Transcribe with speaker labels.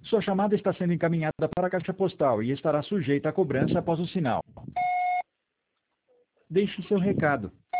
Speaker 1: Sua chamada está sendo encaminhada para a caixa postal e estará sujeita a cobrança após o sinal. Deixe seu recado.